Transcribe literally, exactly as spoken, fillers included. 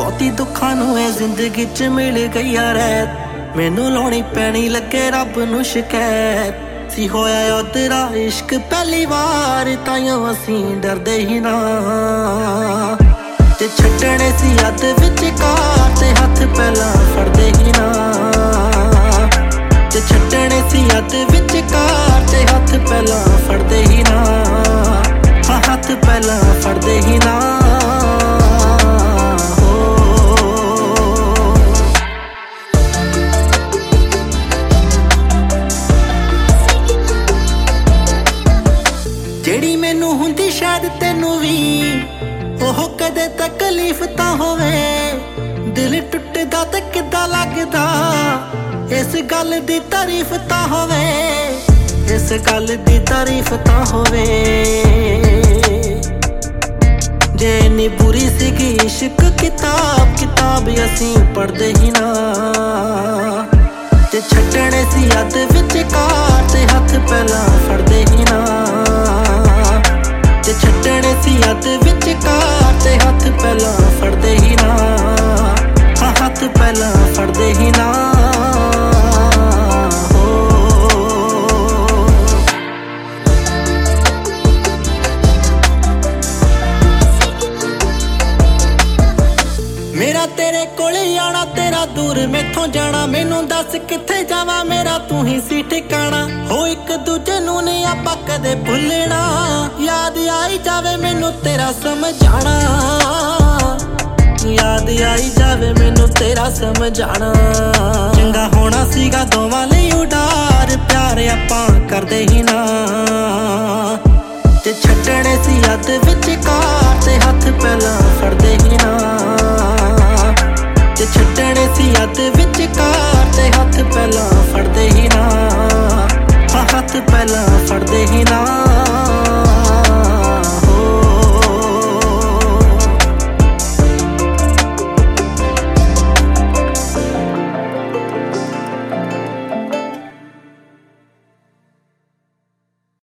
ਬਹੁਤੀ ਦੁੱਖਾਂ ਨੂੰ ਇਹ ਜ਼ਿੰਦਗੀ ਚ ਮਿਲ ਗਈ ਆ ਰਹਿਤ ਮੈਨੂੰ ਲਾਉਣੀ ਪੈਣੀ ਲੱਗੇ ਰੱਬ ਨੂੰ ਸ਼ਿਕਾਇਤ ਸੀ ਹੋਇਆ ਉਹ ਤੇਰਾ ਇਸ਼ਕ ਪਹਿਲੀ ਵਾਰ ਤਾਈਓ ਅਸੀਂ ਡਰਦੇ ਹੀ ਨਾ ਤੇ ਛੱਡਣੇ ਸੀ ਹੱਥ ਵਿੱਚ ਕਾਰ ਤੇ ਹੱਥ ਪਹਿਲਾਂ ਫੜਦੇ ਹੀ ਨਾ ਤੇ ਛੱਡਣੇ ਸੀ ਹੱਥ ਵਿੱਚ ਕਾਰ ਤੇ ਹੱਥ ਪਹਿਲਾਂ ਫੜਦੇ ਹੀ ਨਾ ਹਾਂ ਹੱਥ ਪਹਿਲਾਂ ਫੜਦੇ ਹੀ ਨਾ ਜਿਹੜੀ ਮੈਨੂੰ ਹੁੰਦੀ ਸ਼ਾਇਦ ਤੈਨੂੰ ਵੀ ਉਹ ਕਦੇ ਤਕਲੀਫ ਤਾਂ ਹੋਵੇ ਦਿਲ ਟੁੱਟਦਾ ਤੇ ਕਿੱਦਾਂ ਲੱਗਦਾ ਇਸ ਗੱਲ ਦੀ ਤਾਰੀਫ ਤਾਂ ਹੋਵੇ ਇਸ ਗੱਲ ਦੀ ਤਾਰੀਫ ਤਾਂ ਹੋਵੇ ਜੇ ਇੰਨੀ ਬੁਰੀ ਸੀਗੀ ਇਸ਼ਕ ਕਿਤਾਬ ਕਿਤਾਬ ਅਸੀਂ ਪੜ੍ਹਦੇ ਹੀ ਨਾ ਤੇ ਛੱਡਣੇ ਸੀ ਹੱਥ ਵਿੱਚ ਕਾਰ ਤੇ ਹੱਥ ਪਹਿਲਾਂ ਫੜਦੇ ਹੀ ਨਾ ਤੇ ਛੱਡਣੇ ਸੀ ਹੱਥ ਵਿੱਚ ਕਾਰ ਤੇ ਹੱਥ ਪਹਿਲਾਂ ਫੜਦੇ ਹੀ ਨਾ ਹਾਂ ਹੱਥ ਪਹਿਲਾਂ ਫੜਦੇ ਹੀ ਨਾ ਮੇਰਾ ਤੇਰੇ ਕੋਲੇ ਆਣਾ ਤੇਰਾ ਦੂਰ ਮੈਥੋਂ ਜਾਣਾ ਮੈਨੂੰ ਦੱਸ ਕਿੱਥੇ ਜਾਵਾਂ ਮੇਰਾ ਤੂੰ ਹੀ ਸੀ ਠਿਕਾਣਾ ਹੋ ਇੱਕ ਦੂਜੇ ਨੂੰ ਨਹੀਂ ਆਪਾਂ ਕਦੇ ਭੁੱਲਣਾ ਯਾਦ ਆਈ ਜਾਵੇ ਮੈਨੂੰ ਤੇਰਾ ਸਮਝਾਣਾ ਯਾਦ ਆਈ ਜਾਵੇ ਮੈਨੂੰ ਤੇਰਾ ਸਮਝਾਣਾ ਚੰਗਾ ਹੋਣਾ ਸੀਗਾ ਦੋਵਾਂ ਲਈ ਉਡਾਰ ਪਿਆਰ ਆਪਾਂ ਕਰਦੇ ਹੀ ਨਾ ਤੇ ਛੱਡਣੇ ਸੀ ਹੱਥ ਵਿੱਚ